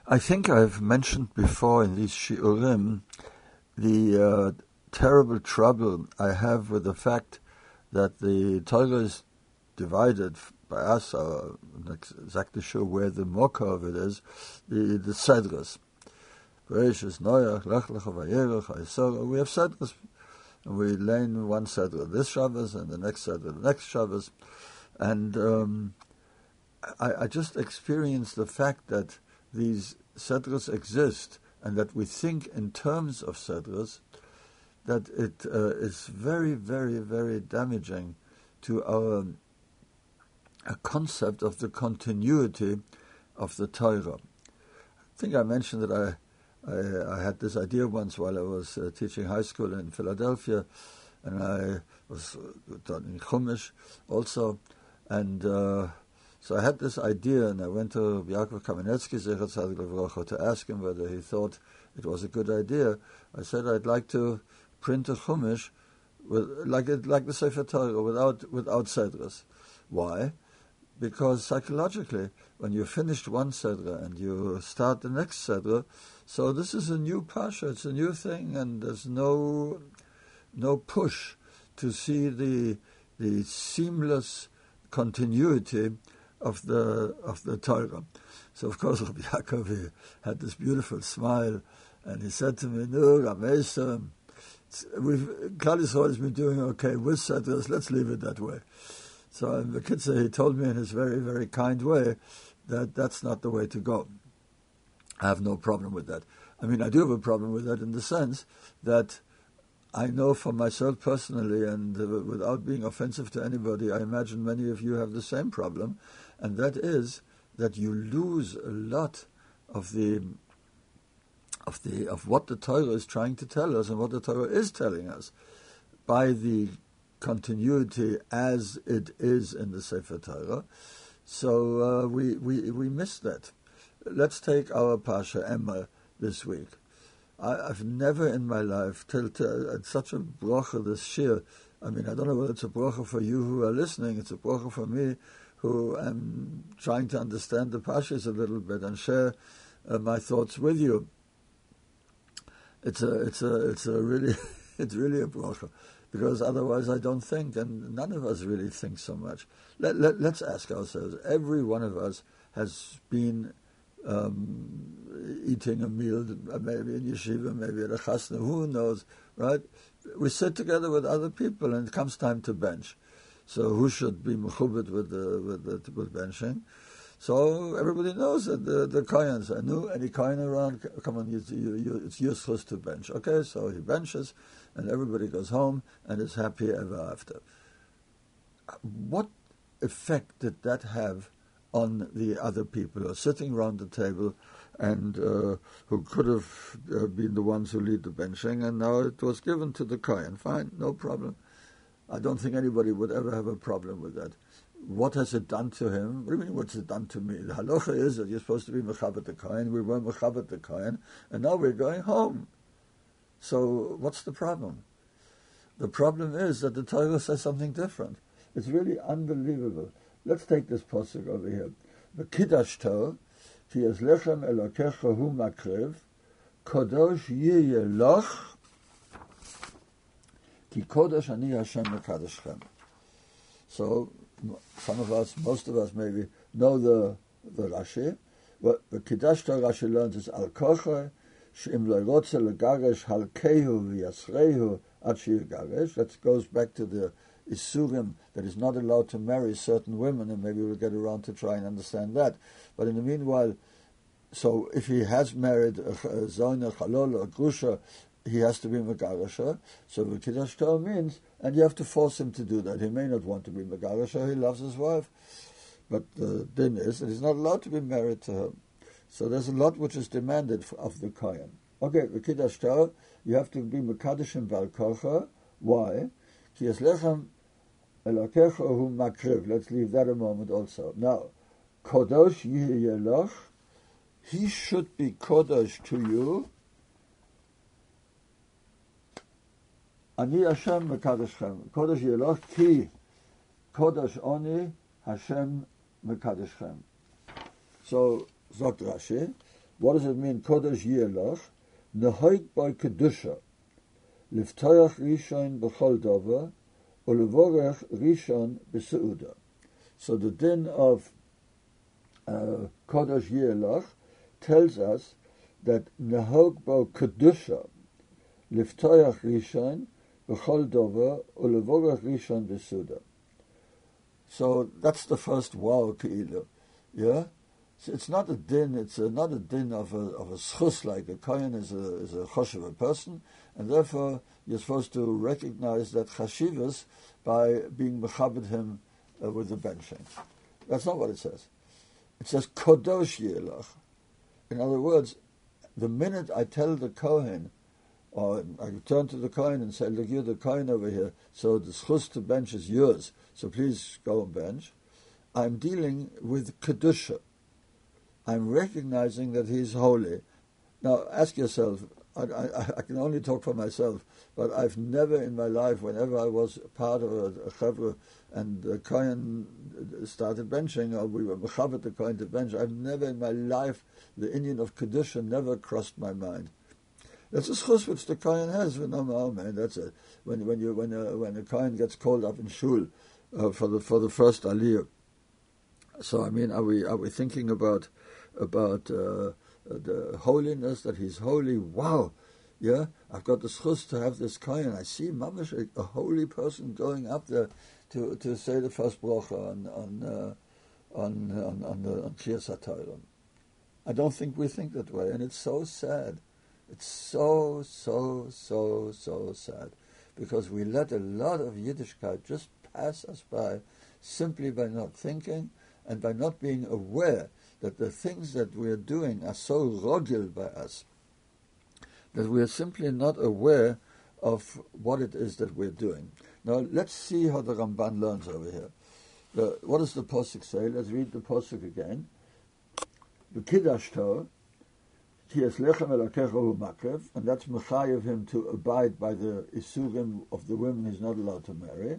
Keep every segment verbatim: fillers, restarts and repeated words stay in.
I think I've mentioned before in these shiurim the uh, terrible trouble I have with the fact that the Torah is divided by us, I'm not exactly sure where the mocha of it is, the, the Sedras. Bereshis, Noach, Lech Lecha, Vayelech, Hayisora. We have Sedras, and we learn one Sedra this Shabbos, and the next Sedra the next Shabbos. And um, I, I just experienced the fact that these Sedras exist, and that we think in terms of Sedras, that it uh, is very, very, very damaging to our a concept of the continuity of the Torah. I think I mentioned that I, I, I had this idea once while I was uh, teaching high school in Philadelphia, and I was done in Chumash also, and uh, so I had this idea, and I went to Yaakov Kamenetsky Zecher Tzadik Levracha to ask him whether he thought it was a good idea. I said I'd like to print a Chumash with, like it, like the Sefer Torah, without without Sedras. Why? Because psychologically, when you finished one Sedra and you start the next Sedra, so this is a new Pasha, it's a new thing, and there's no no push to see the the seamless continuity of the of the Torah. So of course Rabbi Yaakov had this beautiful smile, and he said to me, "No, Ramesh, we've Klal Yisrael has been doing okay with Sedras. Let's leave it that way." So in the Kitzur, he told me in his very, very kind way that that's not the way to go. I have no problem with that. I mean, I do have a problem with that in the sense that I know for myself personally, and uh, without being offensive to anybody, I imagine many of you have the same problem, and that is that you lose a lot of the of the of what the Torah is trying to tell us and what the Torah is telling us by the continuity as it is in the Sefer Torah. So uh, we, we we miss that. Let's take our Pasha Emma this week. I, I've never in my life, till, till at such a bracha, this shir, I mean, I don't know whether it's a bracha for you who are listening, it's a bracha for me who am trying to understand the Pashas a little bit and share uh, my thoughts with you. It's a, it's a, it's a really, it's really a bracha. Because otherwise I don't think, and none of us really think so much. Let, let, let's ask ourselves, every one of us has been um, eating a meal, maybe in yeshiva, maybe at a chasna, who knows, right? We sit together with other people and it comes time to bench. So who should be mechubet with the, with the, with benching? So everybody knows that the, the kohen said, no, any kohen around, come on, you, you, you, it's useless to bench. Okay, so he benches, and everybody goes home and is happy ever after. What effect did that have on the other people who are sitting around the table and uh, who could have uh, been the ones who lead the benching, and now it was given to the kohen? Fine, no problem. I don't think anybody would ever have a problem with that. What has it done to him? What do you mean, what's it done to me? The halacha is that you're supposed to be mechabat the kohen. We were mechabat the kohen, and now we're going home. So what's the problem? The problem is that the Torah says something different. It's really unbelievable. Let's take this pasuk over here. V'kidashto, ki es lechem elokecha hu makriv, kodosh yeh loch, ki kodosh ani Hashem mekadoshchem. So some of us, most of us maybe, know the the Rashi. What the Kidashto Rashi learns is al kocha she'im lo rotze legaresh halkehu v'yasrehu ad she'yigaresh. That goes back to the Isurim that is not allowed to marry certain women, and maybe we'll get around to try and understand that. But in the meanwhile, so if he has married a zona, chalol, or grusha, he has to be megarasha. So the Kiddush Torah means, and you have to force him to do that. He may not want to be megarasha, he loves his wife. But the din is that he's not allowed to be married to her. So there's a lot which is demanded of the kohen. Okay, the Kiddush Torah, you have to be mekadeshim val kocha. Why? Ki es lechem elokecha hu makriv. Let's leave that a moment also. Now, kodosh yeh, he should be kodosh to you. Ani Hashem mekadoshchem. Kodesh yeloch ki kodesh oni Hashem mekadoshchem. So, sagt Rashi, What does it mean? Kodesh Yelach, Nehoig by Kedusha, Liftoyach Rishon B'chol Dover, Ulevorech Rishon B'Seuda. So the din of uh, Kodesh Yelach tells us that Nehoig by Kedusha, Liftoyach Rishon B'chol Dover, Ulevorech Rishon B'Seuda. So that's the first wow, Keilu. Yeah? So it's not a din, it's a, not a din of a of a schus, like a kohen is a is a choshev person, and therefore you're supposed to recognize that chashivas by being mechabed him uh, with the benching. That's not what it says. It says kodosh yelach. In other words, the minute I tell the kohen, or I turn to the kohen and say, look, you're the kohen over here, so the schus to bench is yours, so please go and bench, I'm dealing with kedusha. I'm recognizing that he's holy. Now, ask yourself, I, I, I can only talk for myself, but I've never in my life, whenever I was part of a, a chavra and the kohen started benching, or we were mechavet the kohen to bench, I've never in my life, the Indian of kedusha never crossed my mind. That's a schus which the kohen has. No, no, man, that's it. When when you when a, when a kohen gets called up in shul uh, for the for the first aliyah. So I mean, are we are we thinking about about uh, the holiness, that he's holy? Wow, yeah, I've got the schus to have this kohen. I see mamash, a, a holy person going up there to to say the first bracha on on uh, on on on the on Kriyas HaTorah. I don't think we think that way, and it's so sad. It's so so so so sad, because we let a lot of Yiddishkeit just pass us by simply by not thinking and by not being aware that the things that we are doing are so rogil by us that we are simply not aware of what it is that we're doing. Now, let's see how the Ramban learns over here. The, what does the Pasuk say? Let's read the Pasuk again. V'kidashto, ki es lechem elakecha hu makrev, and that's mechayev him to abide by the isurim of the women he's not allowed to marry.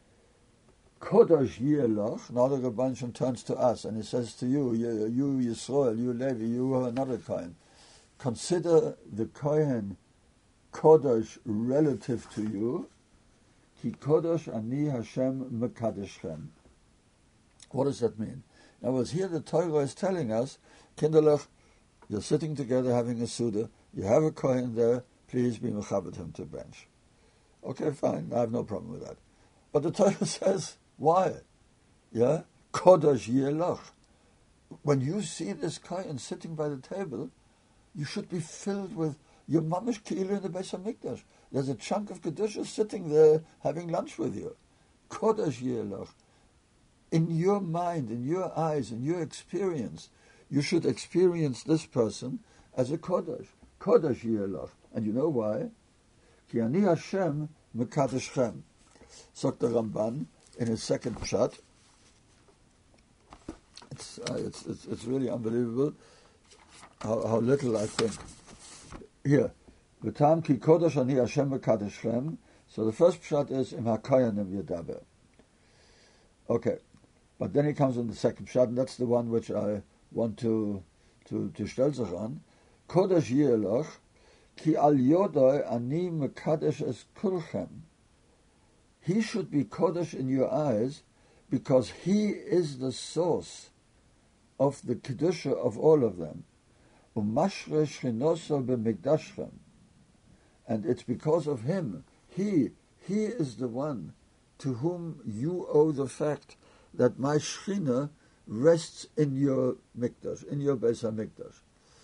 Kodosh Yelach, now the Rabban turns to us and he says to you, you, you Yisrael, you Levi, you are another Kohen. Consider the Kohen Kodosh relative to you. Ki Kodosh ani Hashem mekadeschem. What does that mean? In other words, here the Torah is telling us, Kinderlach, you're sitting together having a Suda, you have a Kohen there, please be mechabed him to bench. Okay, fine, I have no problem with that. But the Torah says, why? Yeah? Kodosh Yelach. When you see this kohen sitting by the table, you should be filled with your mamish keilu in the Beis HaMikdash. There's a chunk of kedusha sitting there having lunch with you. Kodosh Yelach. In your mind, in your eyes, in your experience, you should experience this person as a kodosh. Kodosh Yelach. And you know why? Ki ani Hashem mekadeschem. Sagt the Ramban in his second pshat. It's, uh, it's it's it's really unbelievable how, how little I think. Here, v'tam ki kodesh ani Hashem v'kadeschem. So the first pshat is im hakayanim yadaber. Okay, but then he comes in the second pshat, and that's the one which I want to to to stel sich on. Kodesh yelach ki al yodai ani mekadesh es kulchem. He should be Kodesh in your eyes because he is the source of the Kedusha of all of them. And it's because of him. He, he is the one to whom you owe the fact that my Shechina rests in your Mikdash, in your Beis HaMikdash.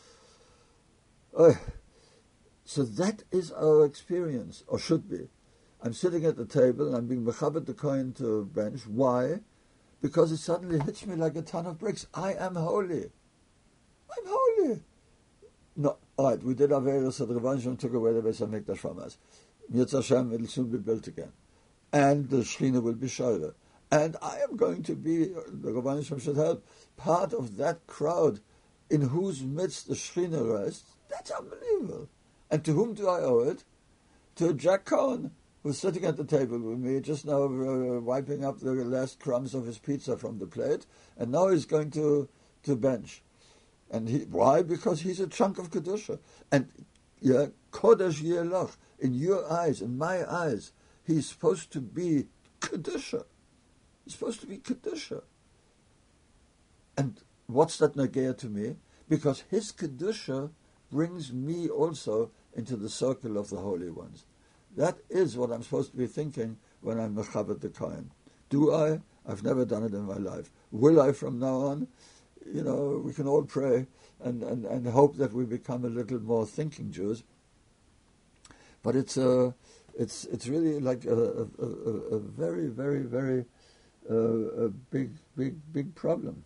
Oh, so that is our experience, or should be. I'm sitting at the table and I'm being mechabed the kohen to bench. Why? Because it suddenly hits me like a ton of bricks. I am holy. I'm holy. No, all right, we did Averis, so the Rebbeinu took away the Beis HaMikdash from us. Yitzhak Hashem will soon be built again. And the Shechina will be Shoyre. And I am going to be, the Rebbeinu should help, part of that crowd in whose midst the Shechina rests. That's unbelievable. And to whom do I owe it? To Jack Cohen, who's sitting at the table with me, just now uh, wiping up the last crumbs of his pizza from the plate, and now he's going to, to bench. And he, why? Because he's a chunk of Kedusha. And yeah, Kodesh Yelach, in your eyes, in my eyes, he's supposed to be Kedusha. He's supposed to be Kedusha. And what's that Nagea to me? Because his Kedusha brings me also into the circle of the holy ones. That is what I'm supposed to be thinking when I'm Mechavet the Kohen. Do I? I've never done it in my life. Will I from now on? You know, we can all pray and, and, and hope that we become a little more thinking Jews. But it's a, it's it's really like a, a, a, a very, very, very uh, a big, big, big problem.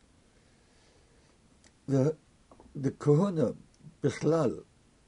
The the Kohuna, Bichlal,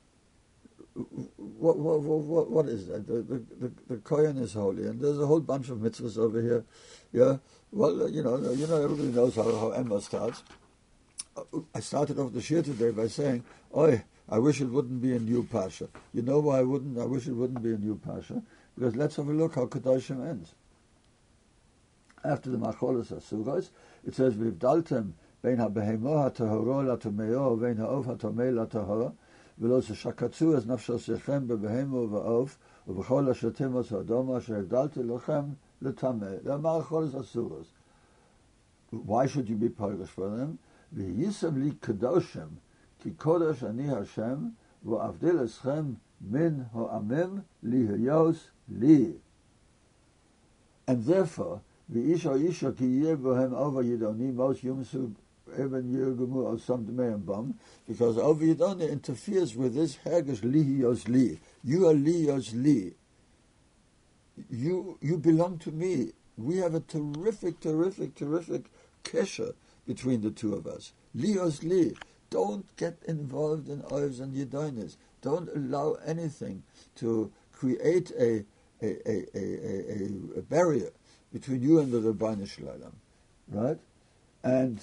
what, what, what, what is that? The, the, the, the Kohen is holy, and there's a whole bunch of mitzvahs over here. Yeah, well, you know, you know, everybody knows how, how Emma starts. I started off the shir today by saying, "Oi, I wish it wouldn't be a new Pasha." You know why I wouldn't? I wish it wouldn't be a new Pasha, because let's have a look how Kedoshim ends. After the Macholos Asuros, it says, "V'ivdaltem bein ha-behemo ha-tahoro la-tomeo vein ha-ov ha-tomei la-tahoro v'lo se-shakatzu es nafsho sechem be-behemo v'ov u'v'chol ha-shetemos ha-adoma she-evdalti lochem le-tameh." The Macholos Asuros. Why should you be purish for them? V'yisem li kedoshim ki kodesh ani Hashem v'avdil eschem min ha'amim li hayos li. And therefore, v'isha isha ki yeh bohem over yidoni mos yumsu even yirgumu or some dmeim bam, because over yidoni interferes with this hergish li hayos li. You are li hayos li. You you belong to me. We have a terrific, terrific, terrific kesher between the two of us. Lios li. Don't get involved in oivs and yedonis. Don't allow anything to create a a, a, a, a, a barrier between you and the Rebbeinu Shalom. Right? And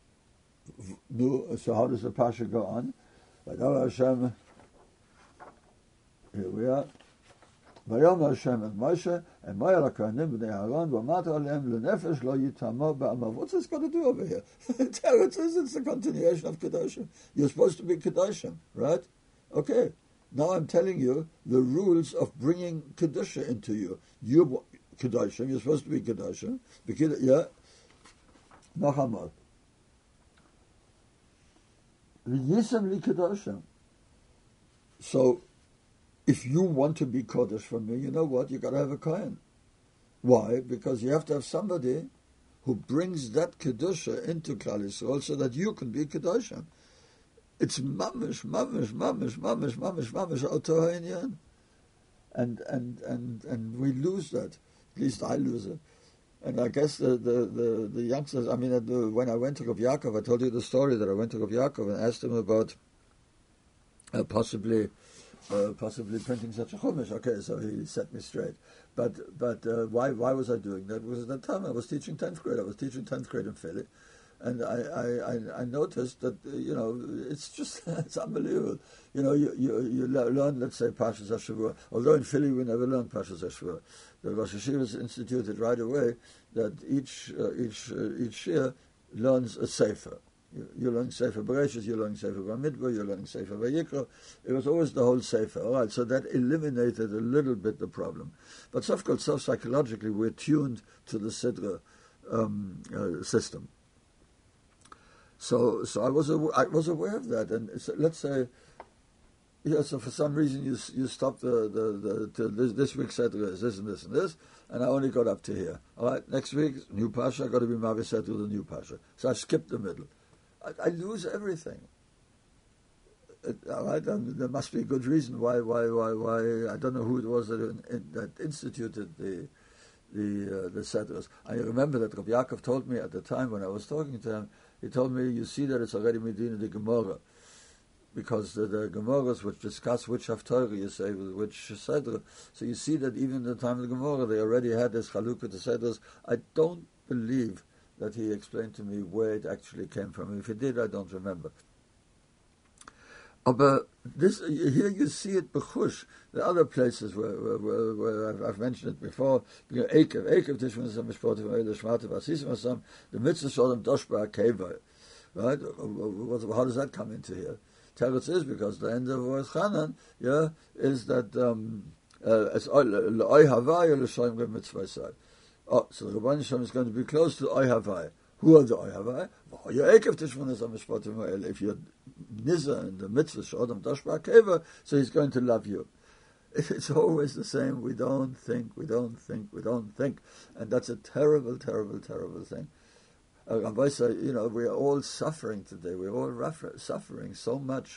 so how does the Pasha go on? Hashem, here we are. Vayom Hashem and Moshe and Ma'al HaKohanim b'nei Aaron v'amata aleim l'nefesh lo yitamo ba'amav. What's this got to do over here? It says it's the continuation of Kedoshim. You're supposed to be Kedoshim, right? Okay. Now I'm telling you the rules of bringing Kedusha into you. You Kedoshim. You're supposed to be Kedoshim. Yeah. Nachamal. V'yisem li Kedoshim. So, if you want to be Kodesh for me, you know what? You got to have a Kohen. Why? Because you have to have somebody who brings that Kedusha into Klal Yisrael so that you can be Kedoshim. It's mamish, mamish, mamish, mamish, mamish, mamish, oto ha'inyan. And, and, and, and we lose that. At least I lose it. And I guess the, the, the, the youngsters, I mean, the, when I went to Rav Yaakov, I told you the story that I went to Rav Yaakov and asked him about uh, possibly Uh, possibly printing such a chumash. Okay, so he set me straight. But but uh, why why was I doing that? Because at that time I was teaching tenth grade. I was teaching tenth grade in Philly, and I I, I, I noticed that uh, you know it's just it's unbelievable. You know you you, you learn, let's say, Parshas HaShavua. Although in Philly we never learned Parshas HaShavua. The Rosh Hashivas instituted right away that each uh, each uh, each year learns a sefer. You, you learn Sefer Bereshis, you learn Sefer Bamidbar, you learn Sefer Vayikra. It was always the whole Sefer. All right, so that eliminated a little bit the problem. But so, of course, so psychologically, we're tuned to the Sidra um, uh, system. So, so I was aw- I was aware of that. And so let's say, yeah. So for some reason, you you stopped the the, the to this, this week's Sidra is this and this and this, and I only got up to here. All right, next week new Pasha, got to be Mavi Sidra the new Pasha. So I skipped the middle. I lose everything. It, all right, and there must be a good reason why, why, why, why. I don't know who it was that, in, that instituted the the uh, the Sedras. I remember that Rav Yaakov told me at the time when I was talking to him. He told me, "You see that it's already Medina the Gemara, because the, the Gemaras which discuss which Haftarah you say with which Sedra. So you see that even in the time of the Gemara, they already had this Chalukah to Sedras. I don't believe that he explained to me where it actually came from. If he did, I don't remember. But this here you see it b'chush. The other places where, where, where, where I've, I've mentioned it before, Eikev, Eikev Tishman Sam Mishpotim Eile Shmata Vasisim Asam, the Mitzvah Shalom Dosh Ba'Akeva. right? How does that come into here? Teretz is because the end of Ois Chanan, yeah, is that um, uh, it's Oi Havai L'Shoim Gem Mitzvah Side. Oh, so the Rebbeinu Shalom is going to be close to Oi Havai. Who are the Oi Havai? If you're Nizah in the mitzvah Shodam Dashba Keva, so he's going to love you. It's always the same. We don't think, we don't think, we don't think. And that's a terrible, terrible, terrible thing. Uh, you know, we are all suffering today. We're all rough, suffering so much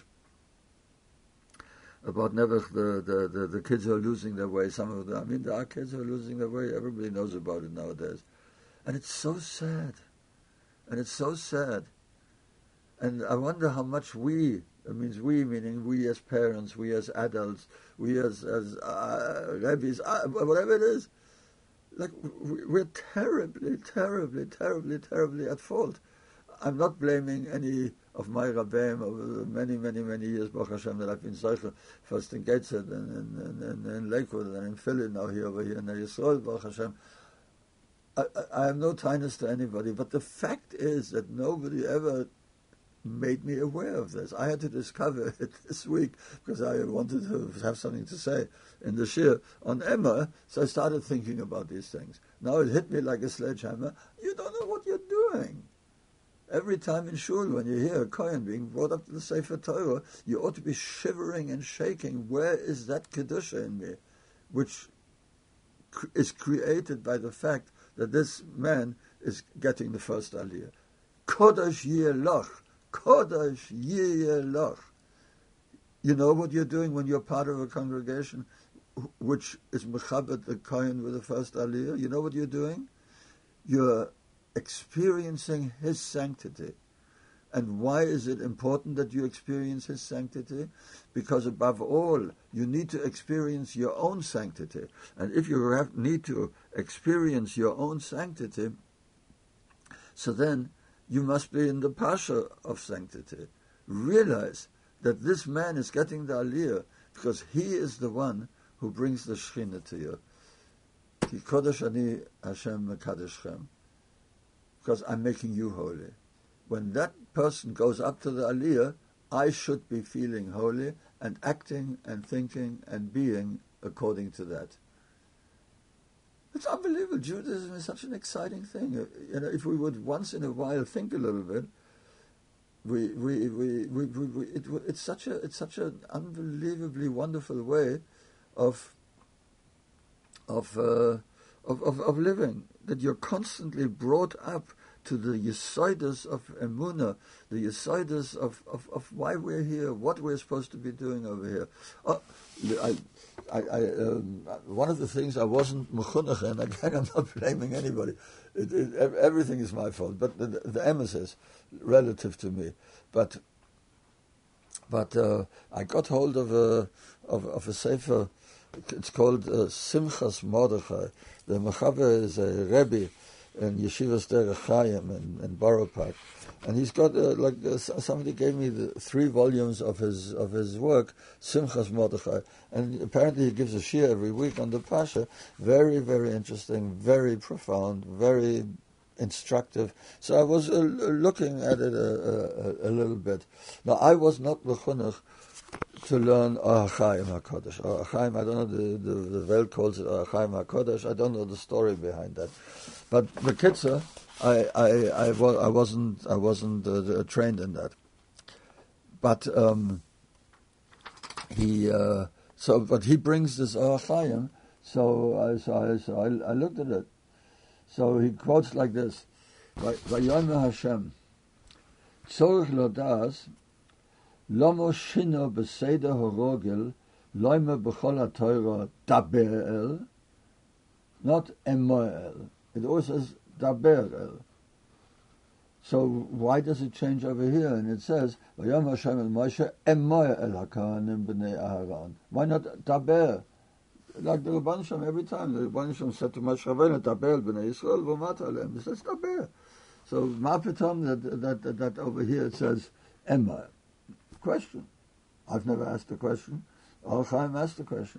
about never the, the, the, the kids who are losing their way. Some of them, I mean, there are kids who are losing their way. Everybody knows about it nowadays. And it's so sad. And it's so sad. And I wonder how much we, it means we, meaning we as parents, we as adults, we as, as uh, rabbis, uh, whatever it is, like, we're terribly, terribly, terribly, terribly at fault. I'm not blaming any of my Rabbeim over many, many, many years, Baruch Hashem, that I've been Zeichel, first in Gateshead and in Lakewood and in Philly, now here over here in Yisrael, Baruch Hashem. I, I, I have no tightness to anybody, but the fact is that nobody ever made me aware of this. I had to discover it this week because I wanted to have something to say in the shir on Emma, so I started thinking about these things. Now it hit me like a sledgehammer. You don't know what you're doing. Every time in shul, when you hear a kohen being brought up to the Sefer Torah, you ought to be shivering and shaking. Where is that kedusha in me, which is created by the fact that this man is getting the first aliyah? Kodesh Yelach. Kodesh Yelach. You know what you're doing when you're part of a congregation which is mechabed the kohen with the first aliyah? You know what you're doing? You're experiencing his sanctity. And why is it important that you experience his sanctity? Because above all, you need to experience your own sanctity. And if you have, need to experience your own sanctity, so then you must be in the pasha of sanctity. Realize that this man is getting the aliyah because he is the one who brings the Shekhinah to you. Ki kodesh ani Hashem mekadeschem. Because I'm making you holy. When that person goes up to the aliyah, I should be feeling holy and acting and thinking and being according to that. It's unbelievable. Judaism is such an exciting thing. You know, if we would once in a while think a little bit, we we we, we, we, we it, it's such a it's such an unbelievably wonderful way of of, uh, of of of living, that you're constantly brought up to the Yesodus of Emunah, the Yesodus of, of, of why we're here, what we're supposed to be doing over here. Oh, I, I, I, um, one of the things I wasn't mechunach, and again I'm not blaming anybody. It, it, everything is my fault, but the, the emes relative to me. But but uh, I got hold of a of, of a sefer. It's called uh, Simchas Mordechai. The mechaber is a rebbe in Yeshivas Derech Chaim in, in Borough Park, and he's got uh, like uh, somebody gave me the three volumes of his of his work, Simchas Mordechai, and apparently he gives a shir every week on the Pasha. Very, very interesting, very profound, very instructive. So I was uh, looking at it a, a, a little bit. Now I was not mechunach to learn Orachaim HaKodesh. Orachaim, I don't know, the, the, the Welt calls it Orachaim HaKodesh. I don't know the story behind that. But the Kitzer, I, I, I, wa- I wasn't, I wasn't uh, trained in that. But um, he, uh, so, but he brings this Orachaim. So I, so I, so I, I looked at it. So he quotes like this: "Vayomer Hashem, tzorich lo das." Lomo shino beseder horogel, loime b'chol haTorah daber el, not emoel. It always says daber el. So why does it change over here? And it says, Vayom Hashem el Moshe emoel el hakahanim b'nei Aharon. Why not daber? Like the Rebbeinu Shem every time. The Rebbeinu Shem said to Moshe Rabbeinu, daber el b'nei Yisrael v'mat alem. It says daber. So ma pitom that, that, that, that over here it says emoel. Question. I've never asked a question. Or Chaim asked a question.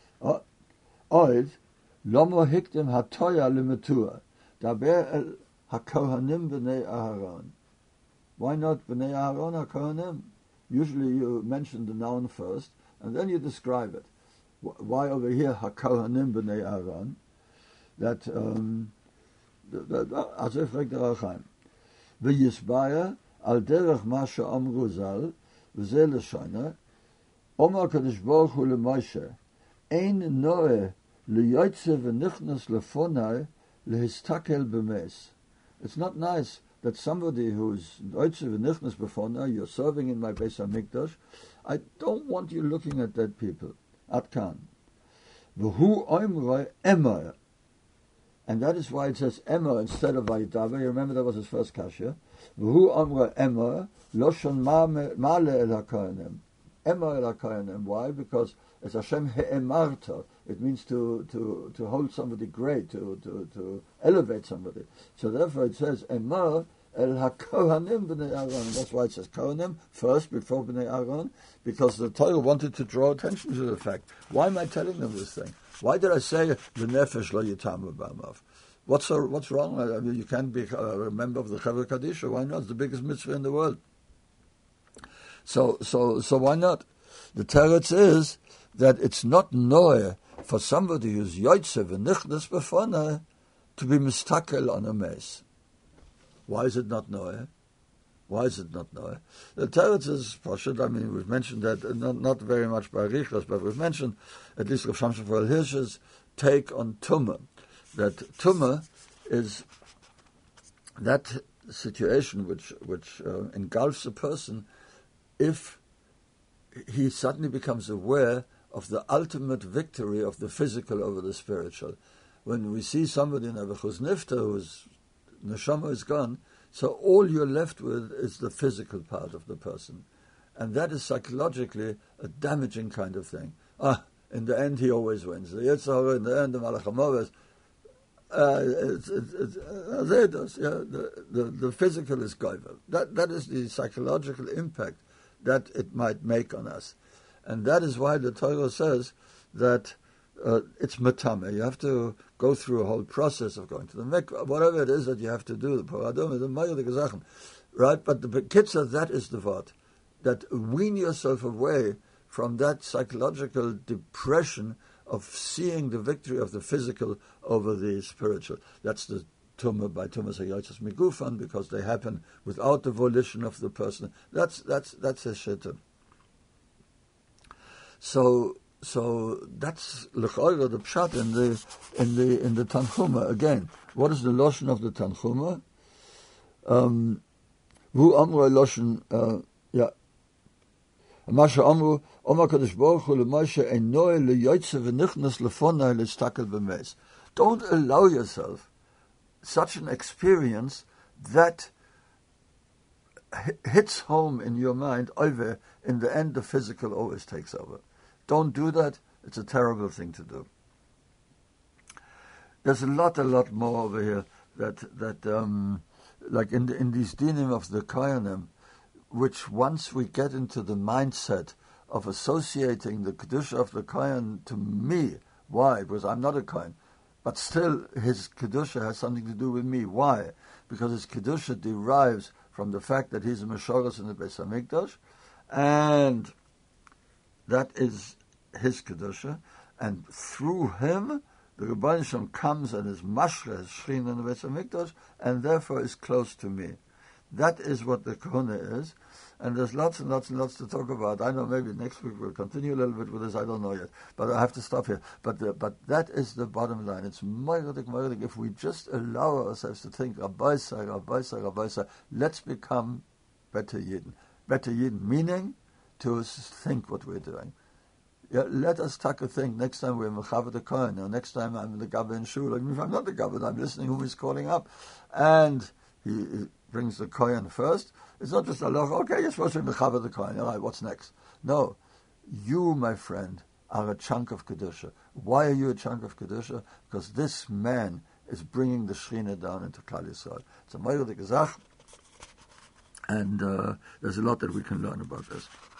Oid, lomo hiktim hatoya limetua, daber el hakohanim b'nei Aharon. Why not Bnei Aaron HaKohanim? Usually you mention the noun first, and then you describe it. Why over here HaKohanim Bnei Aaron? That, um, as if like the Rachaim. V'yisbaya al derech ma she'amru zal, v'zeh l'shana, Omar Kadosh Baruch Hu leMoshe, ein noe liyotze v'nichnas lefonai lehistakel b'mes. It's not nice that somebody who's yotze v'nichnas befonai, you're serving in my Beis HaMikdash, I don't want you looking at dead people. At kan. V'hu oimroi emor. And that is why it says emor instead of vayidava. You remember that was his first kasha. V'hu oimroi emor, loshon ma'ale el hakohanim. Emor el hakohanim. Why? Because it's Hashem he'emarta. It means to, to, to hold somebody great, to, to, to elevate somebody. So therefore it says emor el hakohanim b'nei Aaron. That's why it says kohanim first before b'nei Aaron, because the Torah wanted to draw attention to the fact. Why am I telling them this thing? Why did I say the nefesh lo yitamu b'amav? What's so, what's wrong? I mean, you can't be a member of the Chevra Kadisha. Why not? It's the biggest mitzvah in the world. So so so why not? The teretz is that it's not noah for somebody who's yoytze v'nichnas b'fonah to be mistakel on a mace. Why is it not noah? Why is it not noah? The teretz is pashut. I mean, we've mentioned that uh, not not very much by Richos, but we've mentioned at least Rav Shamshon Raphael Hirsch's take on tumah. That tumah is that situation which which uh, engulfs a person if he suddenly becomes aware of the ultimate victory of the physical over the spiritual. When we see somebody in Avechus Nifta whose neshama is gone, so all you're left with is the physical part of the person. And that is psychologically a damaging kind of thing. Ah, in the end he always wins. The Yetzer Hara, in the end, the Malach HaMoves, uh, it's, it's, it's, uh, there it is, yeah, the, the, the physical is goivel. That, that is the psychological impact that it might make on us. And that is why the Torah says that uh, it's matame. You have to go through a whole process of going to the mikvah, whatever it is that you have to do, the paradum, the mayr, the gezachen, right? But the kitzah, that is the word, that wean yourself away from that psychological depression of seeing the victory of the physical over the spiritual. That's the tumah by tumah hayotzes migufan, because they happen without the volition of the person. That's that's that's a shittim. So so that's l'chayra the pshat in the in the in the Tanchuma again. What is the lashon of the Tanchuma? Um, Vu amru lashon uh, yeah. Masha amru Omar Kadosh Baruch Hu leMoshe enoy leyotze v'nichnas lefonai l'stakel b'mes. Don't allow yourself such an experience that hits home in your mind over. In the end, the physical always takes over. Don't do that. It's a terrible thing to do. There's a lot, a lot more over here that that um, like in the, in these dinim of the Kohanim, which once we get into the mindset of associating the kedusha of the Kohen to me, why? Because I'm not a Kohen. But still, his kedusha has something to do with me. Why? Because his kedusha derives from the fact that he's a meshoros in the Beis Hamikdash, and that is his kedusha. And through him, the Rebbeinu Shalom comes and is mashra, his shrin in the Beis Hamikdash, and therefore is close to me. That is what the kahuna is. And there's lots and lots and lots to talk about. I know maybe next week we'll continue a little bit with this. I don't know yet. But I have to stop here. But the, but that is the bottom line. It's moiridik, moiridik. If we just allow ourselves to think, Rabbi Say, Rabbi Say, Rabbi Say, let's become better Yidden. Better Yidden, meaning to think what we're doing. Yeah, let us take a think next time we're in Mechavet the Kohen, or next time I'm in the Gabba in Shul. Even if I'm not the Gabba, I'm listening who is calling up. And he, he brings the Kohen first. It's not just Allah, okay, you're supposed to be Mechavet the Kohen. All right, what's next? No. You, my friend, are a chunk of Kedusha. Why are you a chunk of Kedusha? Because this man is bringing the Shechina down into Klal Yisrael. It's a Meir de Gezach, and uh, there's a lot that we can learn about this.